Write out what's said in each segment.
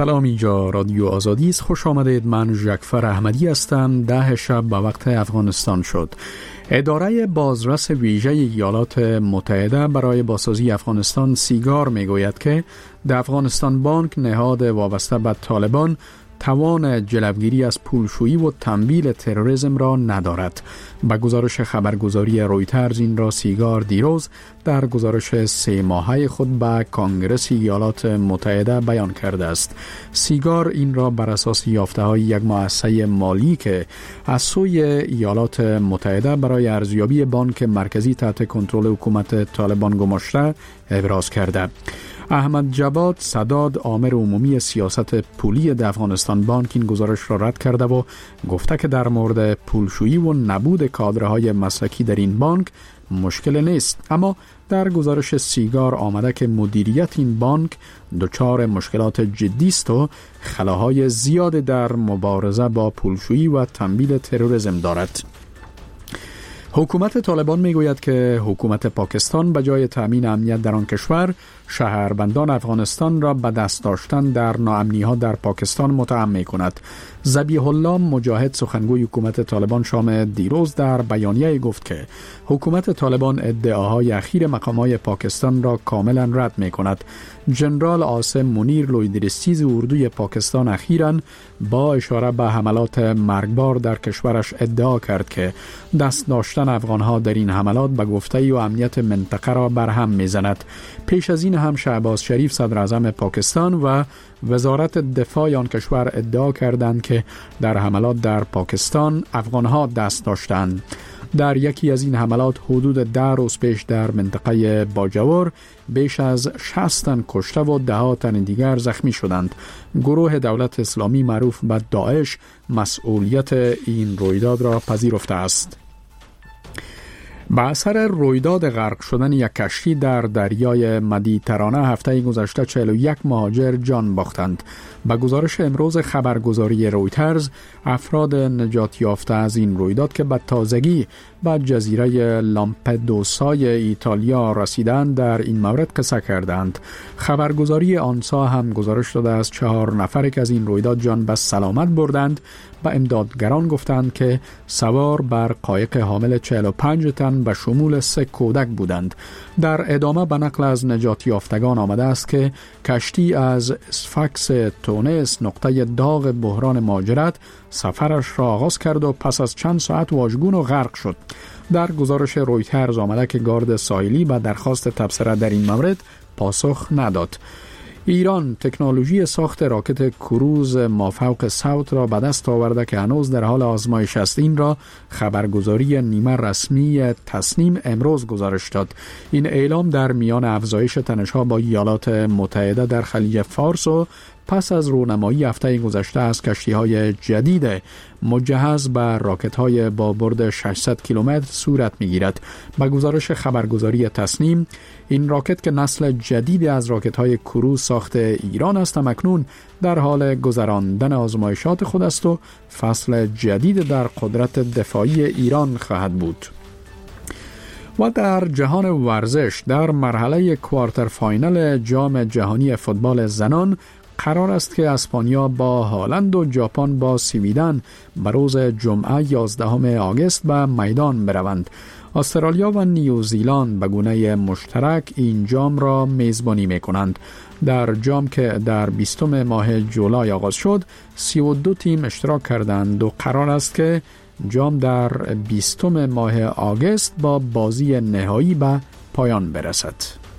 سلام، اینجا رادیو آزادی است. خوش آمدید. من ژکفر احمدی هستم. 10 شب به وقت افغانستان شد. اداره بازرس ویژه ایالات متحده برای بازسازی افغانستان سیگار میگوید که در افغانستان بانک، نهاد وابسته به طالبان، توان جلوگیری از پولشویی و تمویل تروریسم را ندارد. با گزارش خبرگزاری رویترز این را سیگار دیروز در گزارش 3 ماهه خود به کنگره ایالات متحده بیان کرده است. سیگار این را بر اساس یافته‌های یک مؤسسه مالی که از سوی ایالات متحده برای ارزیابی بانک مرکزی تحت کنترل حکومت طالبان گماشته ابراز کرده. احمد جواد سداد، آمر عمومی سیاست پولی در افغانستان بانک، این گزارش را رد کرده و گفته که در مورد پولشویی و نبود کادرهای مسلکی در این بانک مشکل نیست، اما در گزارش سیگار آمده که مدیریت این بانک دچار مشکلات جدی است و خلاهای زیاد در مبارزه با پولشویی و تمویل تروریسم دارد. حکومت طالبان میگوید که حکومت پاکستان به جای تامین امنیت در آن کشور، شهروندان افغانستان را به دست داشتن در ناامنی‌ها در پاکستان متهم می‌کند. ذبیح الله مجاهد، سخنگوی حکومت طالبان، شام دیروز در بیانیه گفت که حکومت طالبان ادعاهای اخیر مقامات پاکستان را کاملا رد می‌کند. جنرال عاصم منیر، لویدرستیز اردوی پاکستان، اخیراً با اشاره به حملات مرگبار در کشورش ادعا کرد که دست داشتن افغانها در این حملات به گفته و امنیت منطقه را برهم می‌زند. پیش از این هم شهباز شریف، صدر اعظم پاکستان، و وزارت دفاع آن کشور ادعا کردند که در حملات در پاکستان افغانها دست داشتند. در یکی از این حملات حدود 10 روز پیش در منطقه باجوور بیش از 60 تن کشته و 10 تن دیگر زخمی شدند. گروه دولت اسلامی معروف به داعش مسئولیت این رویداد را پذیرفته است. با اثر رویداد غرق شدن یک کشتی در دریای مدیترانه هفته گذشته 41 مهاجر جان باختند. با گزارش امروز خبرگزاری رویترز، افراد نجات یافته از این رویداد که به تازگی به جزیره لامپدوسای ایتالیا رسیدند در این مورد قصه کردند. خبرگزاری آنسا هم گزارش داده از 4 نفری که از این رویداد جان به سلامت بردند به امدادگران گفتند که سوار بر قایق حامل 45 تن به شمول 3 کودک بودند. در ادامه به نقل از نجات یافتگان آمده است که کشتی از اسفاکس تونس، نقطه داغ بحران مهاجرت، سفرش را آغاز کرد و پس از چند ساعت واژگون و غرق شد. در گزارش رویترز آمده که گارد ساحلی به درخواست تبصره در این مورد پاسخ نداد. ایران تکنولوژی ساخت راکت کروز مافوق صوت را به دست آورده که هنوز در حال آزمایش است. این را خبرگزاری نیمه رسمی تصنیم امروز گزارش داد. این اعلام در میان افزایش تنش‌ها با ایالات متحده در خلیج فارس و پس از رونمایی هفته گذشته از کشتی‌های جدید مجهز به راکت‌های با برد 600 کیلومتر صورت می‌گیرد. با گزارش خبرگزاری تصنیم، این راکت که نسل جدید از راکت‌های کروز ساخت ایران است، اکنون در حال گذراندن آزمایشات خود است و فصل جدید در قدرت دفاعی ایران خواهد بود. و در جهان ورزش، در مرحله کوارتر فاینال جام جهانی فوتبال زنان قرار است که اسپانیا با هالند و ژاپن با سویدن به روز جمعه 11 آگوست به میدان بروند. استرالیا و نیوزیلند به گونه مشترک این جام را میزبانی میکنند. در جام که در 20 ماه جولای آغاز شد، 32 تیم اشتراک کردند و قرار است که جام در 20 ماه آگوست با بازی نهایی به پایان برسد.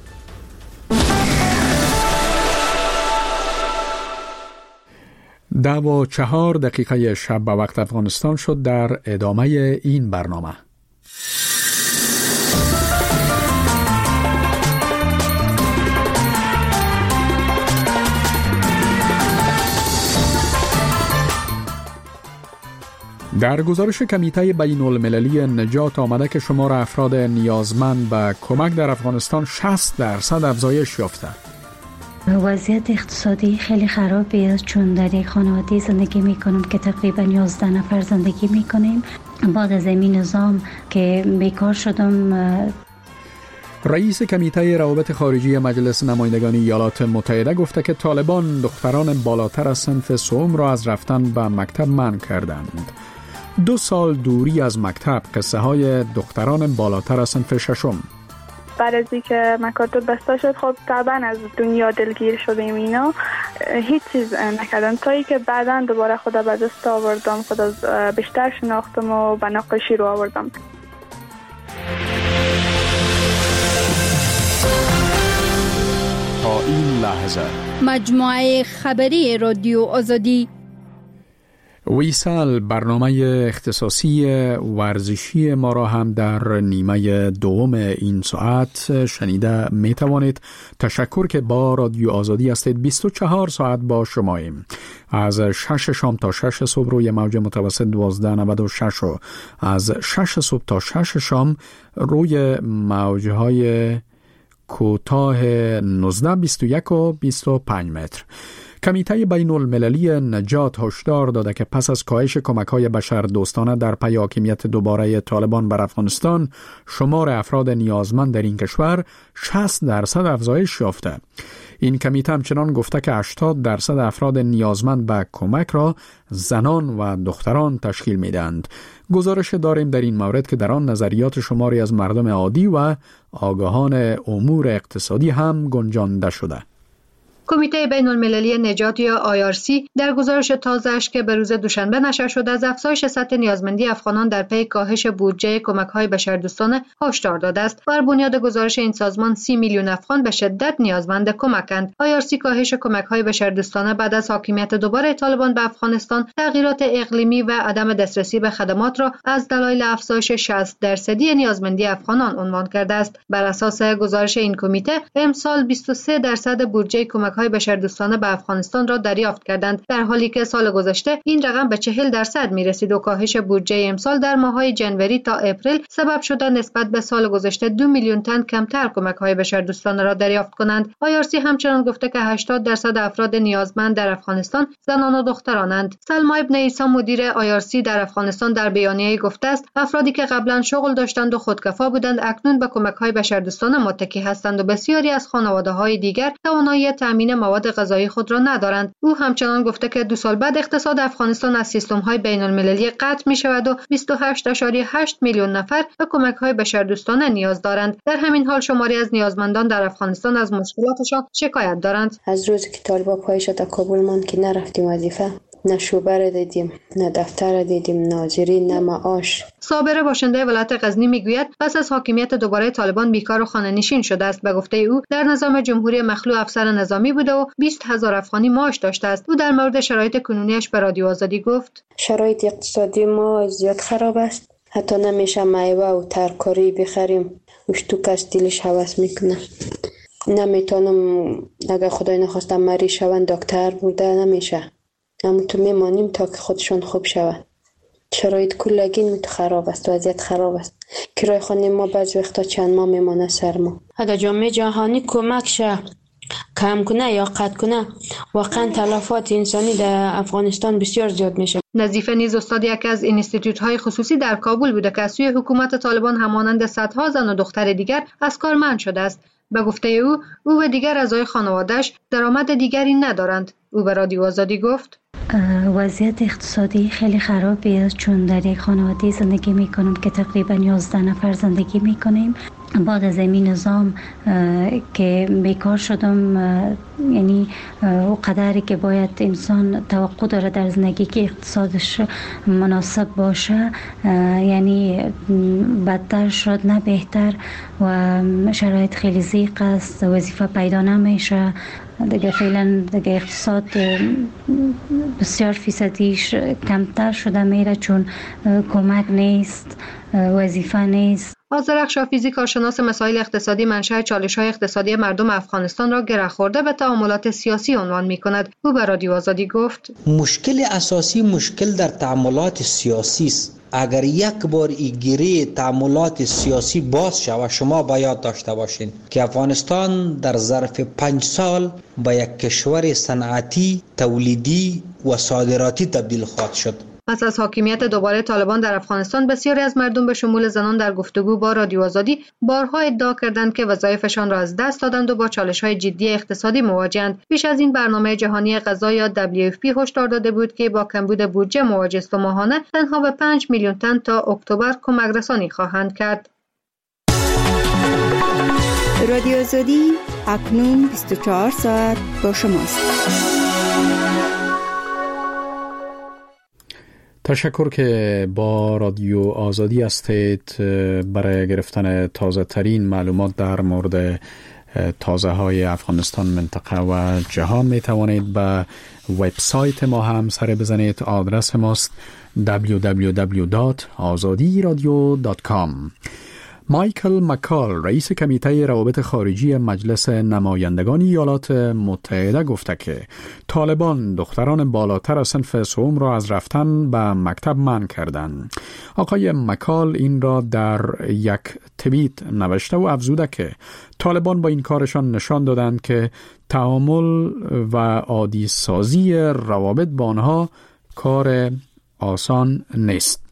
10:04 شب به وقت افغانستان شد. در ادامه این برنامه در گزارش کمیته بین المللی نجات آمده که شمار افراد نیازمند به کمک در افغانستان 60% افزایش یافته. وضعیت اقتصادی خیلی خرابی است، چون در یک خانواده زندگی میکنم که تقریبا 11 نفر زندگی میکنیم. بعد از این نظام که بیکار شدم. رئیس کمیته روابط خارجی مجلس نمایندگان ایالات متحده گفته که طالبان دختران بالاتر از صنف سوم را از رفتن به مکتب منع کردند. 2 سال دوری از مکتب، قصه های دختران بالاتر از صنف ششم. بعد از اینکه مکاتب بسته شد، خب طبعا از دنیا دلگیر شدیم. اینا هیچ چیز نکردن تا اینکه بعداً دوباره خدا به دست آوردم، خدا بیشتر شناختم و به نقاشی رو آوردم. تا این لحظه مجموعه خبری رادیو آزادی ویسال برنامه اختصاصی ورزشی ما را هم در نیمه دوم این ساعت شنیده می توانید. تشکر که با رادیو آزادی هستید. 24 ساعت با شماییم. از 6 شام تا 6 صبح روی موج متوسط 1296 و از 6 صبح تا 6 شام روی موجهای کوتاه 19، 21 و 25 متر. کمیته بین المللی نجات هشدار داده که پس از کاهش کمک‌های بشردوستانه در پی حاکمیت دوباره طالبان بر افغانستان، شمار افراد نیازمند در این کشور 60% افزایش یافته. این کمیته همچنان گفته که 80% افراد نیازمند به کمک را زنان و دختران تشکیل می‌دهند. گزارش داریم در این مورد که در آن نظریات شماری از مردم عادی و آگاهان امور اقتصادی هم گنجانده شده. کمیته بین المللی نجات یا IRC در گزارش تازه‌اش که به روز دوشنبه نشر شد از افزایش سطح نیازمندی افغانان در پی کاهش بودجه کمک‌های بشردوستانه هشدار داده است. بر بنیاد گزارش این سازمان 30 میلیون افغان به شدت نیازمند کمکند. IRC کاهش کمک‌های بشردوستانه بعد از حاکمیت دوباره طالبان به افغانستان، تغییرات اقلیمی و عدم دسترسی به خدمات را از دلایل افزایش 60% نیازمندی افغانان عنوان کرده است. بر اساس گزارش این کمیته، امسال 23% بودجه کمک‌های بشردوستانه به افغانستان را دریافت کردند، در حالی که سال گذشته این رقم به 40% می‌رسید و کاهش بودجه امسال در ماه‌های جنوری تا اپریل سبب شده نسبت به سال گذشته 2 میلیون تن کمتر کمک‌های بشردوستانه را دریافت کنند. IRC همچنان گفته که 80% افراد نیازمند در افغانستان زنان و دخترانند. سلما ابن عیسی مدیر IRC در افغانستان در بیانیه‌ای گفته است افرادی که قبلا شغل داشتند و خودکفا بودند اکنون به کمک‌های بشردوستانه متکی هستند و بسیاری از خانواده‌های دیگر توانایی تامین مواد غذایی خود را ندارند. او همچنان گفته که 2 سال بعد اقتصاد افغانستان از سیستم‌های بین‌المللی قطع می‌شود و 28.8 میلیون نفر به کمک‌های بشردوستانه نیاز دارند. در همین حال شماری از نیازمندان در افغانستان از مشکلاتشان شکایت دارند. از روزی که طالبان پایش تا کابل ماند که نرفتیم وظیفه، نه شوبر دیدیم، نه دفتر دیدیم، ناظری، نه معاش. صابر باشنده ولایت غزنی میگوید پس از حاکمیت دوباره طالبان بیکار و خانه‌نشین شده است. به گفته او در نظام جمهوری مخلوع افسر نظامی بوده و 20,000 افغانی معاش داشته است. او در مورد شرایط کنونیش به رادیو آزادی گفت: شرایط اقتصادی ما زیاد خراب است. حتی نمیشه میوه و ترکاری بخریم. اشتوک از دلش هوس میکنه. نمیتونم اگر خدای نخواسته مریض شوند دکتر برده نمیشه. اما تو میمانیم تا که خودشون خوب شود. شرایط کلگی خراب است، وضعیت خراب است. کرای خانه ما بعضی وقتا چند ماه میمانه سر ما. اگر جامعه جهانی کمک شه کم کنه یا قطع کنه، واقعا تلفات انسانی در افغانستان بسیار زیاد میشه. نظیفه نیز استاد یکی از اینستیتوت‌های خصوصی در کابل بوده که از سوی حکومت طالبان همانند صدها زن و دختر دیگر از کار منع شده است. به گفته او و دیگر اعضای خانواده‌اش درآمد دیگری ندارند. او به رادیو آزادی گفت: وضعیت اقتصادی خیلی خرابی است، چون در یک خانواده زندگی میکنم که تقریبا 11 نفر زندگی میکنیم. بعد از این نظام که بیکار شدم، یعنی او قدری که باید انسان توقع داره در زندگی که اقتصادش مناسب باشه، یعنی بدتر شد نه بهتر و شرایط خیلی ضیق است، وظیفه پیدا نمیشه دیگه. فعلا دیگه اقتصاد بسیار فیصدیش کمتر شده میره چون کمک نیست، وظیفه نیست. آذرخ شافیزی کارشناس مسائل اقتصادی منشأ چالش‌های اقتصادی مردم افغانستان را گره خورده به تعاملات سیاسی عنوان می‌کند. او به رادیو آزادی گفت: مشکل اساسی مشکل در تعاملات سیاسی است. اگر یک بار این گره تعاملات سیاسی باز شود، شما باید داشته باشین که افغانستان در ظرف 5 سال به یک کشور صنعتی، تولیدی و صادراتی تبدیل خواهد شد. پس از حاکمیت دوباره طالبان در افغانستان، بسیاری از مردم به شمول زنان در گفتگو با رادیو آزادی بارها ادعا کردند که وظایفشان را از دست دادند و با چالش‌های جدی اقتصادی مواجه‌اند. پیش از این برنامه جهانی غذا یا WFP هشدار داده بود که با کمبود بودجه مواجه است و ماهانه تنها به 5 میلیون تن تا اکتبر کمک رسانی خواهند کرد. رادیو آزادی اکنون 24 ساعت با شماست. تشکر که با رادیو آزادی هستید. برای گرفتن تازه ترین معلومات در مورد تازه های افغانستان، منطقه و جهان می توانید به وبسایت ما هم سر بزنید. آدرس ماست www.azadiradio.com. مایکل مکال رئیس کمیته روابط خارجی مجلس نمایندگان ایالات متحده گفته که طالبان دختران بالاتر از صنف سوم را از رفتن به مکتب منع کردند. آقای مکال این را در یک توییت نوشته و افزوده که طالبان با این کارشان نشان دادند که تعامل و عادی سازی روابط با آنها کار آسان نیست.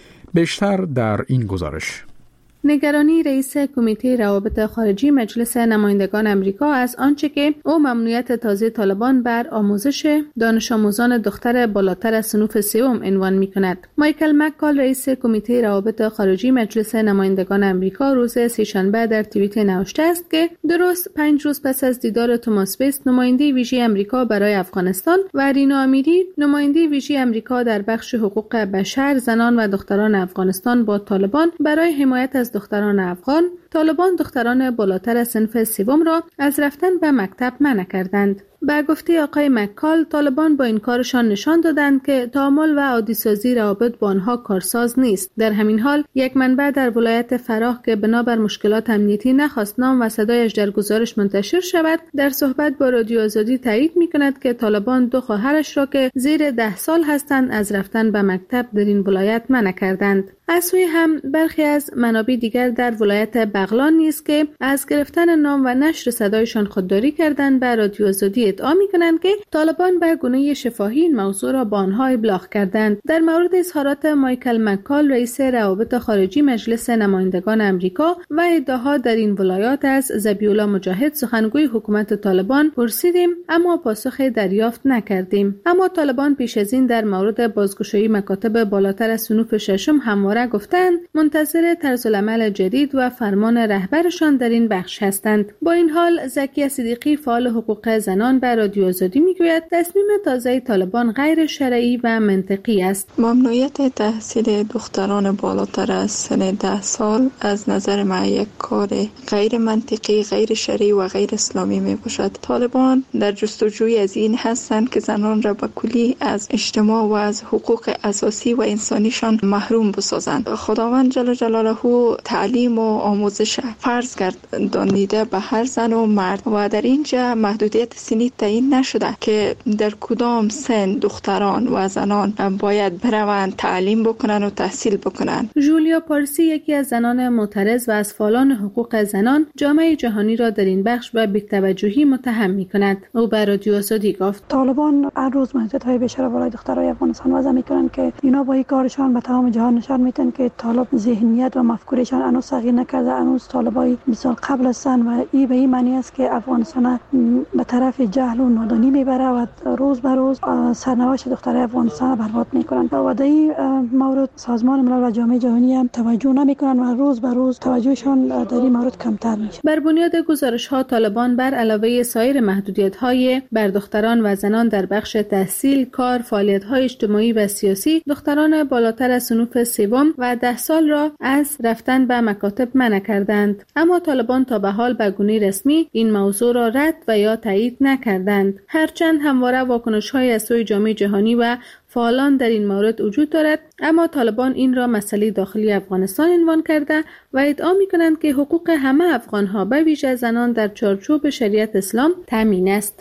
بیشتر در این گزارش. نگرانی رئیس کمیته روابط خارجی مجلس نمایندگان امریکا از آنچه که او ممنوعیت تازه طالبان بر آموزش دانش آموزان دختر بالاتر از صنف سوم عنوان می‌کند. مایکل مکال رئیس کمیته روابط خارجی مجلس نمایندگان امریکا روز سه‌شنبه در توییت نوشته است که درست 5 روز پس از دیدار توماس وست نماینده ویژه امریکا برای افغانستان و رینا امیری نماینده ویژه امریکا در بخش حقوق بشر، زنان و دختران افغانستان با طالبان برای حمایت از دختران افغان، طالبان دختران بالاتر از صنف سوم را از رفتن به مکتب منع کردند. به گفته آقای مکال، طالبان با این کارشان نشان دادند که تعامل و عادی سازی روابط با آنها کارساز نیست. در همین حال، یک منبع در ولایت فراه که بنابر مشکلات امنیتی نخواست نام و صدایش در گزارش منتشر شود، در صحبت با رادیو آزادی تایید می‌کند که طالبان 2 خواهرش را که زیر 10 سال هستند از رفتن به مکتب در این ولایت منع کردند. از سوی هم برخی از منابع دیگر در ولایت بغلان نیز که از گرفتن نام و نشر صدایشان خودداری کردند به رادیو آزادی ادعا می‌کنند که طالبان به گونه شفاهی این موضوع را با آنها ابلاغ کردند. در مورد اظهارات مایکل مکال رئیس روابط خارجی مجلس نمایندگان امریکا و ادعاها در این ولایات از ذبیح‌الله مجاهد سخنگوی حکومت طالبان پرسیدیم، اما پاسخ دریافت نکردیم. اما طالبان پیش از این در مورد بازگشایی مکاتب بالاتر از صنوف ششم همواره گفتند منتظر طرزالعمل جدید و فرمان رهبرشان در این بخش هستند. با این حال زکیه صدیقی فعال حقوق زنان به رادیو آزادی میگوید تصمیم تازه طالبان غیر شرعی و منطقی است. ممنوعیت تحصیل دختران بالاتر از سن 10 سال از نظر من یک کار غیر منطقی، غیر شرعی و غیر اسلامی می باشد. طالبان در جستجوی از این هستند که زنان را به کلی از اجتماع و از حقوق اساسی و انسانیشان محروم بسازند. خداوند جل جلاله تعلیم و آموزش فرض گردانیده به هر زن و مرد و در اینجا محدودیت سنی تعیین نشده که در کدام سن دختران و زنان باید بروند تعلیم بکنن و تحصیل بکنن. جولیا پارسی یکی از زنان معترض و از فعالان حقوق زنان جامعه جهانی را در این بخش به بی‌توجهی متهم می‌کند. او به رادیو آزادی گفت طالبان هر روز محدودیت‌های بیشتر بالای دخترای افغانستان وضع می‌کنند که اینا با این کارشان به تمام جهان نشان میدن که طالب ذهنیت و مفکورشان هنوز تغییر نکرده. هنوز طالبای مثال قبل هستند و این به این معنی است که افغانستان به طرف جهل و نادانی میبره و روز به روز سرنوشت دخترای افغانستان برباد میکنند و در این مورد سازمان ملل و جامعه جهانی هم توجه نمیکنند و روز به روز توجهشان در این مورد کمتر میشه. بر بنیاد گزارش‌ها طالبان بر علاوه سایر محدودیت‌های بر دختران و زنان در بخش تحصیل، کار، فعالیت‌های اجتماعی و سیاسی دختران بالاتر از صنوف سوم و 10 سال را از رفتن به مکاتب منع کردند. اما طالبان تا به حال به گونه رسمی این موضوع را رد و یا تایید نکردند. هرچند همواره واکنش‌های از سوی جامعه جهانی و فعالان در این مورد وجود دارد، اما طالبان این را مسئله داخلی افغانستان عنوان کرده و ادعا می‌کنند که حقوق همه افغان‌ها به ویژه زنان در چارچوب شریعت اسلام تامین است.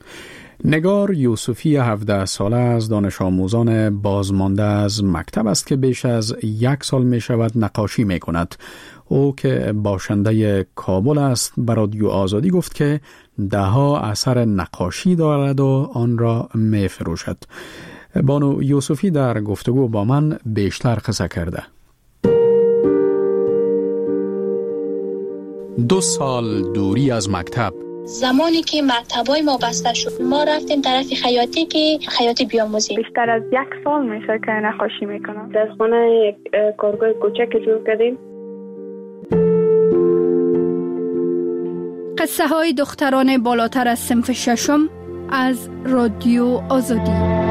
نگار یوسفی 17 ساله از دانش آموزان بازمانده از مکتب است که بیش از 1 سال می شود نقاشی می کند. او که باشنده کابل است به رادیو آزادی گفت که 10 اثر نقاشی دارد و آن را می فروشد. بانو یوسفی در گفتگو با من بیشتر قصه کرده. 2 سال دوری از مکتب. زمانی که مکتبای ما بسته شد ما رفتیم طرف خیاطی که خیاطی بیاموزیم. بیشتر از 1 سال میشه که نقاشی میکنم. در خانه یک کارگاه کوچک جور کردیم. قصه های دختران بالاتر از صنف 6 از رادیو آزادی.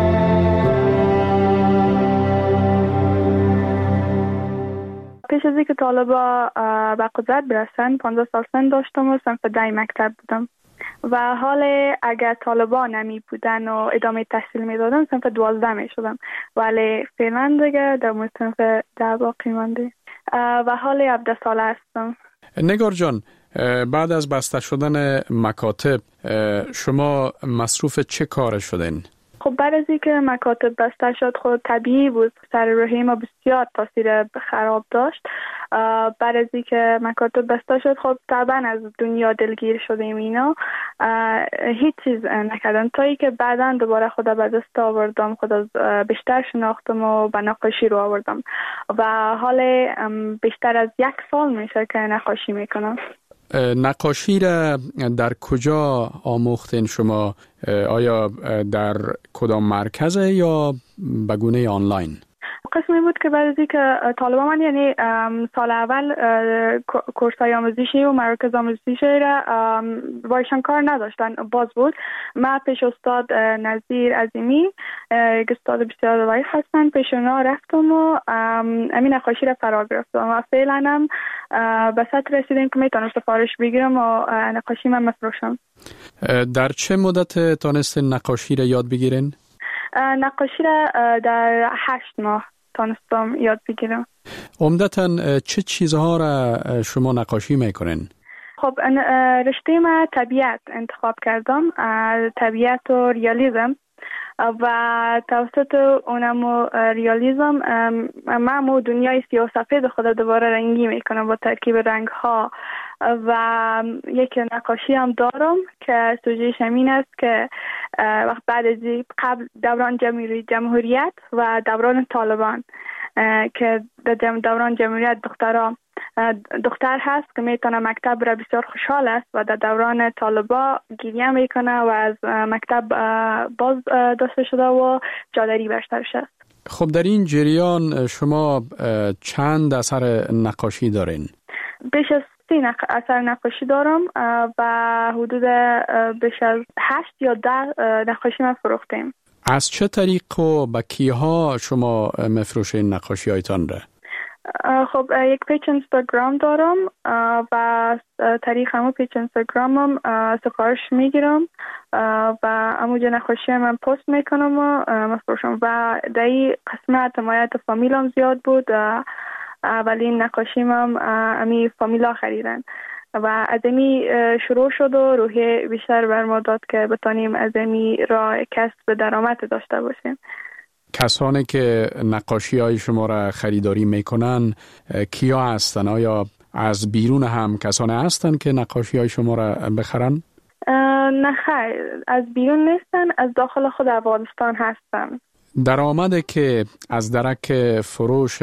پیش از اینکه طالبا به قدرت برسن 15 سال سن داشتم و صنف 10 مکتب بودم و حال اگر طالبا نمی بودن و ادامه تحصیل می دادن صنف 12 می شدم، ولی فعلا دیگه در صنف 10 باقی مانده و حال 17 ساله هستم. نگار جان، بعد از بسته شدن مکاتب شما مصروف چه کار شدین؟ خب بعد از اینکه مکاتب بسته شد خود طبیعی بود، سر روحی ما بسیار تاثیر خراب داشت. بعد از اینکه مکاتب بسته شد خب طبعا از دنیا دلگیر شدیم اینا، هیچ چیز نکردم تا اینکه بعدا دوباره خدا به دست آوردم، خدا بیشتر شناختم و به نقاشی رو آوردم و حال بیشتر از 1 سال میشه که نقاشی میکنم. نقاشی را در کجا آموختین شما؟ آیا در کدام مرکزه یا به گونه آنلاین؟ قسمی بود که بعد از اینکه طالبان من یعنی سال اول کورسای آموزشی و مراکز آموزشی را بایشان کار نداشتن، باز بود. من پیش استاد نظیر عظیمی، استاد بسیار وای هستن، پیش اونا رفتم و امین نقاشی را فرا گرفتم و فعلا هم به سطح رسیدیم که میتونم سفارش بگیرم و نقاشی من مفروشم. در چه مدت تانستین نقاشی را یاد بگیرین؟ نقاشی را در 8 ماه تانستم یاد بگیرم. عمدتاً چه چیزها را شما نقاشی میکنین؟ خب رشته من طبیعت انتخاب کردم، طبیعت و ریالیزم و توسط اونم ریالیزم من دنیای سیاه و سفید خود دوباره رنگی میکنم با ترکیب رنگ ها و یک نقاشی هم دارم که سوژه‌اش همین است که وقت بعد از قبل دوران جمهوریت و دوران طالبان که دوران جمهوریت دختر هست که میتونه مکتب را بسیار خوشحال است و در دوران طالبا گریه میکنه و از مکتب باز داشته شده و جادری برشترش است. خب در این جریان شما چند اثر نقاشی دارین؟ بیش از 30 اثر نقاشی دارم و حدود بیش از 8 یا 10 نقاشی من فروختیم. از چه طریق و با کیها شما مفروشین نقاشی هایتان را؟ خب یک پیج اینستاگرام دارم و طریق همون پیج اینستاگرامم سفارش میگیرم و همونجا نقاشی من پست میکنم و مفروشم و در این قسمت حمایت فامیلم زیاد بود. اولین نقاشی من امی فامیلا خریدن و از امی شروع شد و روحی بیشتر بر ما داد که بتانیم از امی را کسب درآمد داشته باشیم. کسانی که نقاشی های شما را خریداری میکنن کیا هستن؟ آیا از بیرون هم کسانی هستن که نقاشی های شما را بخرن؟ نه خیر، از بیرون نیستن، از داخل خود افغانستان هستن. درآمدی که از درک فروش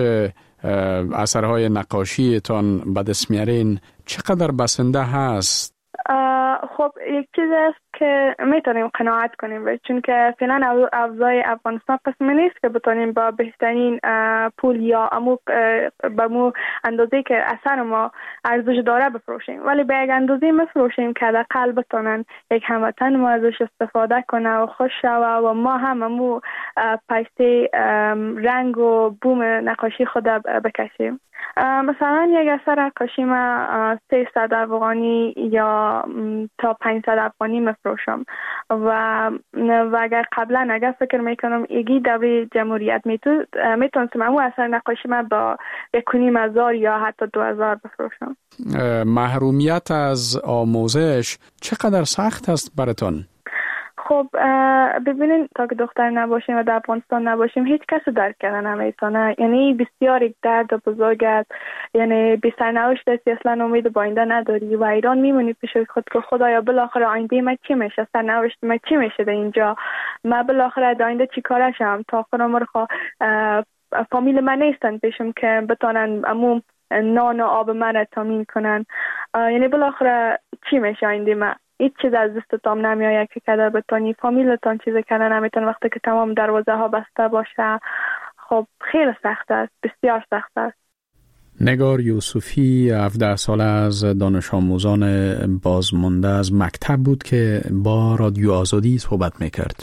اثرهای نقاشی تان به دست میارین چقدر بسنده هست؟ خب یک چیز است که میتونیم قناعت کنیم، چون که فعلا اوضاع افغانستان قسمی نیست که بتونیم با بهترین پول یا به مو اندازه که اثر ما ارزش داره بفروشیم، ولی به یک اندازه میفروشیم که حداقل بتونن یک هموطن ما ازش استفاده کنه و خوش شوه و ما هم پیسه رنگ و بوم نقاشی خود بکشیم. مثلا یک اثر نقاشی ما 300 افغانی یا تا 500 افغانی مفروشم و اگر قبلا فکر میکنم ایگی دوره جمهوریت میتونستم همون اثر نقاشی من با 1,500 یا حتی 2,000 بفروشم. محرومیت از آموزش چقدر سخت است براتون؟ خب ببینین تا که دختر نباشیم و در افغانستان نباشیم هیچ کس درک کردن نمیتونه. یعنی بسیار یک درد بزرگ است. یعنی بی سرنوشت است، اصلا امید با آینده نداری و ایران میمونی پیش خود که خدایا بالاخره آینده من چی میشه، سرنوشت من چی میشه در اینجا، من بالاخره در آینده چی کارشم. تا آخر عمر فامیل من نیستن پیشم که بتونن عموم نان و آب من تامین کنن. یعنی بالاخره چی میشه آینده من؟ هیچ چیز از دستتان نمیآید که کدر بتونی فامیلتان چیز کردن نمیتون وقتی که تمام دروازه ها بسته باشه. خب خیلی سخت است، بسیار سخت است. نگار یوسفی 17 ساله از دانش آموزان بازمانده از مکتب بود که با رادیو آزادی صحبت میکرد.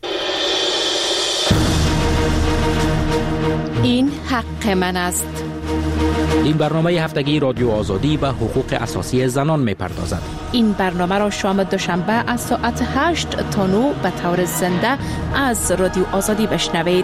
این حق من است. این برنامه هفتگی رادیو آزادی به حقوق اساسی زنان می‌پردازد. این برنامه را شام دوشنبه از ساعت 8 تا 9 به طور زنده از رادیو آزادی بشنوید.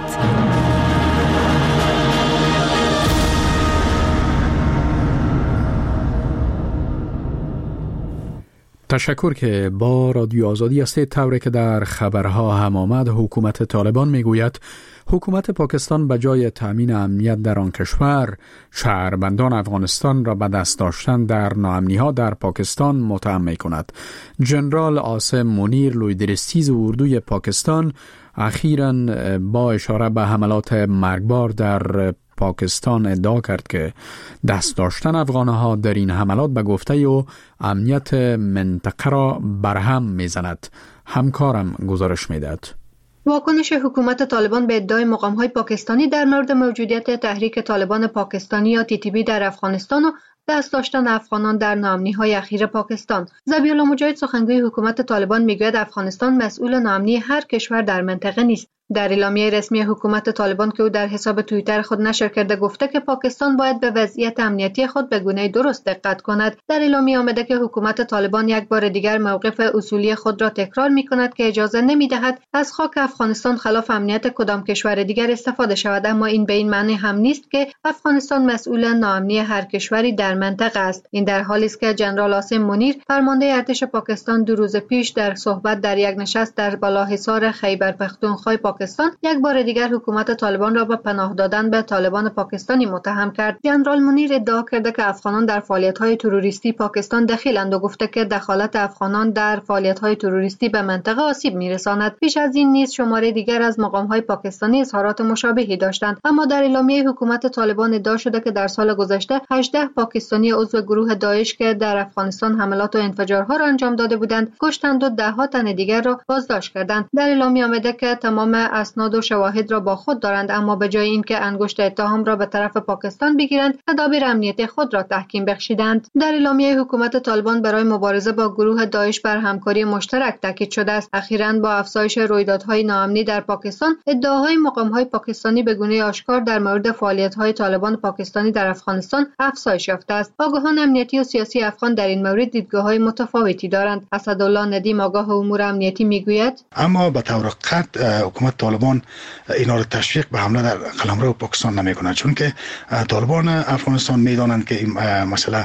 تشکر که با رادیو آزادی هستید. طوری که در خبرها هم آمد، حکومت طالبان میگوید حکومت پاکستان به جای تامین امنیت در آن کشور، شهروندان افغانستان را به دست داشتن در ناامنی‌ها در پاکستان متهم می‌کند. جنرال عاصم منیر لویدرستیز اردوی پاکستان اخیراً با اشاره به حملات مرگبار در پاکستان ادعا کرد که دست داشتن افغانها در این حملات به گفته او امنیت منطقه را برهم می‌زند. همکارم گزارش می‌دهد. واکنش حکومت طالبان به ادعای مقام‌های پاکستانی در مورد موجودیت تحریک طالبان پاکستانی یا TTP در افغانستان و دست داشتن افغانان در ناامنی‌های اخیر پاکستان. ذبیح‌الله مجاهد سخنگوی حکومت طالبان میگوید افغانستان مسئول ناامنی هر کشور در منطقه نیست. در اعلامیه رسمی حکومت طالبان که او در حساب توییتر خود نشر کرده گفته که پاکستان باید به وضعیت امنیتی خود به گونه درست دقت کند. در اعلامیه آمده که حکومت طالبان یک بار دیگر موقف اصولی خود را تکرار می‌کند که اجازه نمی‌دهد از خاک افغانستان خلاف امنیت کدام کشور دیگر استفاده شود، اما این به این معنی هم نیست که افغانستان مسئول ناامنی هر کشوری در منطقه است. این در حالی است که جنرال عاصم منیر فرمانده ارتش پاکستان 2 روز پیش در صحبت در یک نشست در بالاحصار خیبر پختونخوا پاکستان یک بار دیگر حکومت طالبان را به پناه دادن به طالبان پاکستانی متهم کرد. جنرال منیر ادعا کرده که افغانان در فعالیت‌های تروریستی پاکستان دخیلند و گفته که دخالت افغانان در فعالیت‌های تروریستی به منطقه آسیب می‌رساند. پیش از این نیز شماره دیگر از مقام‌های پاکستانی اظهارات مشابهی داشتند، اما در اعلامیه حکومت طالبان ادعا شده که در سال گذشته 18 پاکستانی عضو گروه داعش که در افغانستان حملات و انفجارها را انجام داده بودند کشتند و 10 تن دیگر را بازداشت کردند. در اعلامیه آمده که تمام اسناد و شواهد را با خود دارند، اما به جای اینکه انگشت اتهام را به طرف پاکستان بگیرند تدابیر امنیتی خود را تحکیم بخشیدند. در اعلامیه حکومت طالبان برای مبارزه با گروه داعش بر همکاری مشترک تاکید شده است. اخیراً با افزایش رویدادهای ناامنی در پاکستان ادعاهای مقام‌های پاکستانی به گونه آشکار در مورد فعالیت‌های طالبان پاکستانی در افغانستان افزایش یافته است. آگاهان امنیتی و سیاسی افغان در این مورد دیدگاه‌های متفاوتی دارند. اسدالله ندیم آگاه امور امنیتی میگوید اما به طور قطع حکومت طالبان اینا رو تشویق به حمله در قلمرو پاکستان نمیکنند، چون که طالبان افغانستان میدانند که این مسئله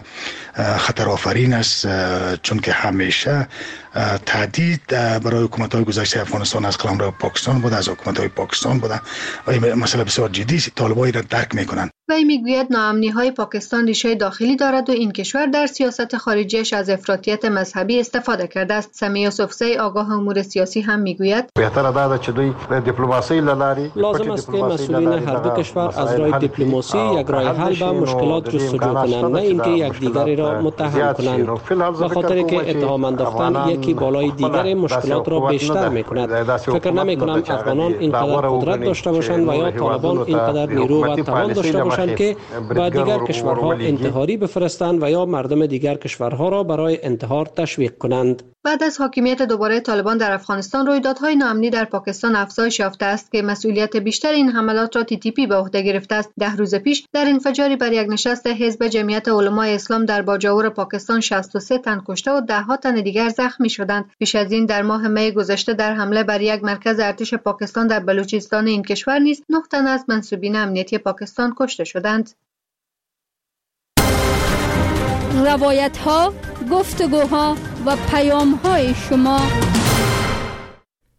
خطر آفرین است، چون که همیشه تهدید برای حکومت‌های گذشته افغانستان از قلمرو پاکستان بوده، از حکومت‌های پاکستان بوده و این مسئله بسیار جدی است. طالبان را درک میکنند. وی میگوید ناامنی‌های پاکستان ریشه داخلی دارد و این کشور در سیاست خارجیش از افراطیت مذهبی استفاده کرده است. سمیع یوسفزی آگاه امور سیاسی هم میگوید بهتره دا چې دوی دیپلماسۍ لارې لازم است که مسئولین هر دو کشور از راه دیپلماسی یک راه حل به مشکلات جستجو کنند، نه اینکه یکدیگری را متهم کنند، به خاطر که اتهام انداختن یکی بالای دیگر مشکلات را بیشتر میکند. فکر نمیکنم افغانان اینقدر قدرت داشته باشند و یا طالبان اینقدر نیرو و توان داشته باشند که با دیگر کشورها انتحاری بفرستند و یا مردم دیگر کشورها را برای انتحار تشویق کنند. بعد از حاکمیت دوباره طالبان در افغانستان، رویدادهای ناامنی در پاکستان افزایش یافته است که مسئولیت بیشتر این حملات را TTP به عهده گرفته است. 10 روز پیش در انفجاری بر یک نشست حزب جمعیت علمای اسلام در باجاور پاکستان 63 تن کشته و 10 تن دیگر زخمی شدند. پیش از این در ماه می گذشته در حمله بر یک مرکز ارتش پاکستان در بلوچستان این کشور نیز 9 تن از منسوبین امنیتی پاکستان کشته شدند. روایت‌ها، گفتگوها و پیام‌های شما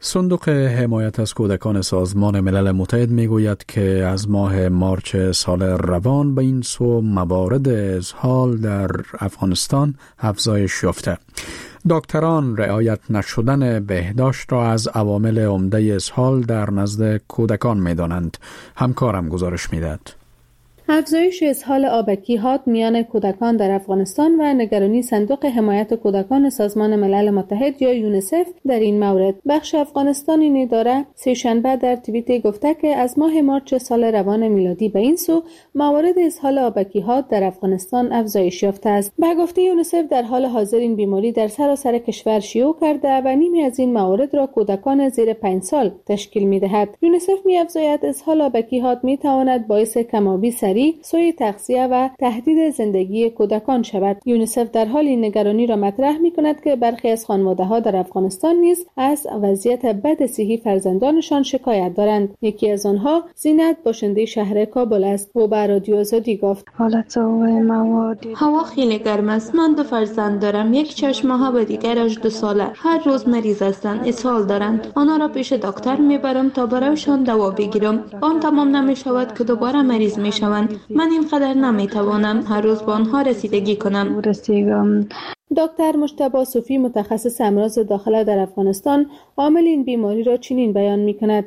صندوق حمایت از کودکان سازمان ملل متحد میگوید که از ماه مارچ سال روان به این سو موارد اسهال در افغانستان افزایش یافته. دکتران رعایت نشدن بهداشت را از عوامل عمده اسهال در نزد کودکان می‌دانند. همکارم گزارش می‌دهد. افزایش اسهال آبکی‌هات میان کودکان در افغانستان و نگرانی صندوق حمایت کودکان سازمان ملل متحد یا یونیسف در این مورد. بخش افغانستان این اداره سه‌شنبه در توییت گفته که از ماه مارچ سال روان میلادی به این سو موارد اسهال آبکی‌هات در افغانستان افزایش یافته است. به گفته یونیسف در حال حاضر این بیماری در سراسر کشور شیوع کرده و نیمی از این موارد را کودکان زیر 5 سال تشکیل می‌دهد. یونیسف می‌افزاید اسهال آبکی‌هات می‌تواند باعث کم‌آبی سریع، سوء تغذیه و تهدید زندگی کودکان شود. یونیسف در حال این نگرانی را مطرح می‌کند که برخی از خانواده‌ها در افغانستان نیز از وضعیت بد صحی فرزندانشان شکایت دارند. یکی از آنها زینت باشنده شهر کابل است. او به رادیو آزادی گفت: هوا خیلی گرم است. من 2 فرزند دارم. یک 6 ماهه و دیگرش 2 ساله. هر روز مریض هستند، اسهال دارند. آنها را پیش دکتر میبرم تا برایشان دوا بگیرم. آن تمام نمیشود که دوباره مریض میشوند. من اینقدر نمیتوانم هر روز با آنها رسیدگی کنم. دکتر مجتبی صوفی متخصص امراض داخله در افغانستان عامل این بیماری را چنین بیان می‌کند: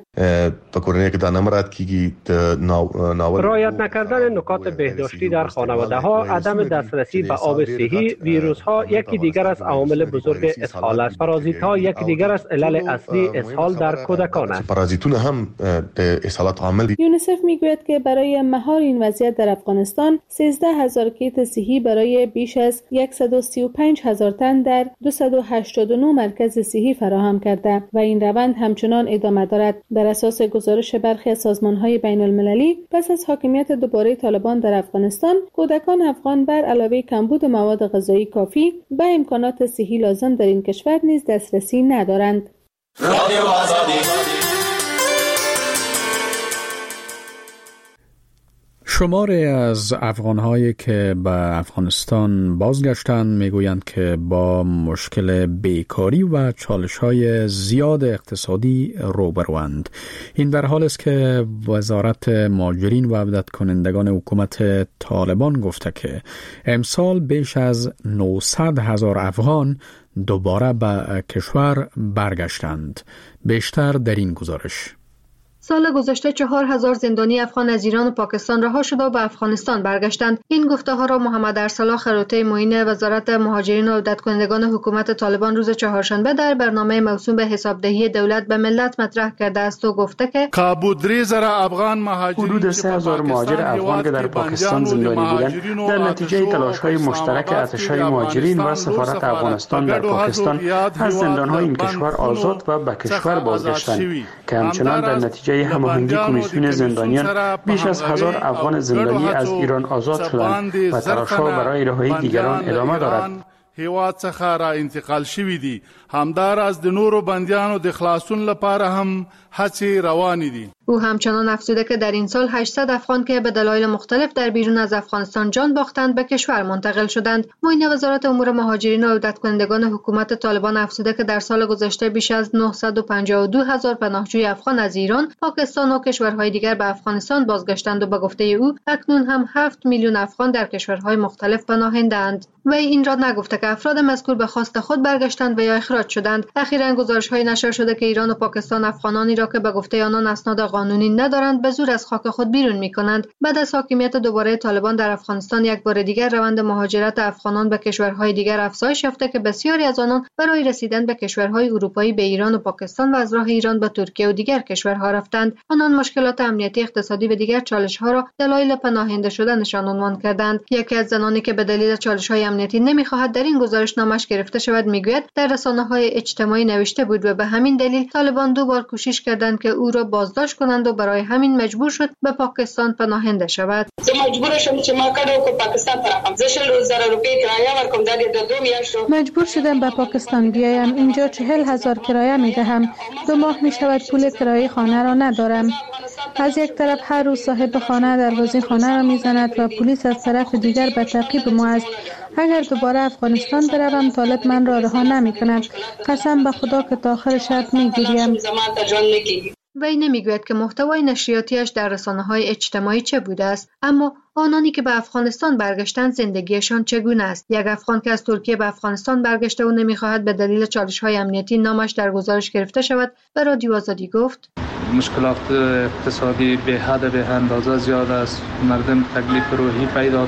رعایت نکردن نکات بهداشتی در خانواده‌ها، عدم دسترسی به آب صحی، ویروس‌ها یکی دیگر از عوامل بزرگ اسهال است. پارازیت‌ها یکی دیگر از علل اصلی اسهال در کودکان است. پارازیتونه هم اسهالات عامل. یونیسف میگوید که برای مهار این وضعیت در افغانستان 13000 کیت صحی برای بیش از 135,000 تن در 289 مرکز صحی فراهم کرده و این روند همچنان ادامه دارد. بر اساس گزارش برخی از سازمان‌های بین‌المللی، پس از حاکمیت دوباره طالبان در افغانستان، کودکان افغان بر علاوه کمبود مواد غذایی کافی به امکانات صحی لازم در این کشور نیز دسترسی ندارند. شماری از افغان‌هایی که به افغانستان بازگشتند میگویند که با مشکل بیکاری و چالش‌های زیاد اقتصادی روبروند. این در حال است که وزارت مهاجرین و عودت کنندگان حکومت طالبان گفته که امسال بیش از 900,000 افغان دوباره به کشور برگشتند. بیشتر در این گزارش. سال گذشته 4000 زندانی افغان از ایران و پاکستان رها شده و به افغانستان برگشتند. این گفته‌ها را محمد ارسلا خروطی معین وزارت مهاجرین و عودت کنندگان حکومت طالبان روز چهارشنبه در برنامه موسوم به حسابدهی دولت به ملت مطرح کرده است و گفته که حدود 3000 مهاجر افغان که در پاکستان زندانی بودند در نتیجه تلاش‌های مشترک ارتش‌های مهاجرین و سفارت افغانستان در پاکستان از زندان‌های این کشور آزاد و به کشور بازگشتند که همچنان در نتیجه هماهنگی کمیسیون زندانیان بیش از 1000 افغان زندانی از ایران آزاد شدند و تلاش‌ها برای رهایی دیگران ادامه دارد. هیواد څخه را انتقال شوی دي. همدار از د نورو بندیانو د خلاصون لپاره هم هڅې روانې دي. او همچنان افزوده که در این سال 800 افغان که به دلایل مختلف در بیرون از افغانستان جان باختند به کشور منتقل شدند. معین وزارت امور مهاجرین و عودت کنندگان حکومت طالبان افزوده که در سال گذشته بیش از 952,000 پناهجوی افغان از ایران، پاکستان و کشورهای دیگر به افغانستان بازگشتند و به گفته او اکنون هم 7 میلیون افغان در کشورهای مختلف پناهنده‌اند. و این را نگفته که افراد مذکور به خواست خود برگشتند و یا اخراج شدند. اخیراً گزارش‌های نشر شده که ایران و پاکستان افغانانی را که به گفته آنان اسناد قانونی ندارند به زور از خاک خود بیرون می‌کنند. بعد از حاکمیت دوباره طالبان در افغانستان یک بار دیگر روند مهاجرت افغانان به کشورهای دیگر افزایش یافته که بسیاری از آنان برای رسیدن به کشورهای اروپایی به ایران و پاکستان و از راه ایران به ترکیه و دیگر کشورها رفتند. آنان مشکلات امنیتی، اقتصادی و دیگر چالش‌ها را دلایل پناهنده شدنشان عنوان کردند. یکی از زنانی که به دلیل چالش‌های امنیتی نمی‌خواهد در این گزارش نامش گرفته شود میگوید در رسانه‌های اجتماعی نوشته بود و به همین دلیل طالبان 2 بار کوشش کردند که او را بازداشت کنند و برای همین مجبور شد به پاکستان پناهنده شود. مجبور شدم به پاکستان بیایم. اینجا 40,000 کرایه میدهم. 2 ماه میشود پول کرایه خانه را ندارم. از یک طرف هر روز صاحب خانه دروازه خانه را میزند و پلیس از طرف دیگر به تعقیب ما است. اگر دوباره افغانستان بروم طالب من را رها نمی‌کند. قسم به خدا که تا آخر شب می‌گویم. وی نمیگوید که محتوای نشریاتیش در رسانه‌های اجتماعی چه بوده است، اما آنانی که به افغانستان برگشتند زندگیشان چگونه است. یک افغان که از ترکیه به افغانستان برگشته و نمیخواهد به دلیل چالش‌های امنیتی نامش در گزارش گرفته شود به رادیو آزادی گفت: مشکلات اقتصادی به حد به اندازه زیاد است. مردم تکلیف روحی پیدا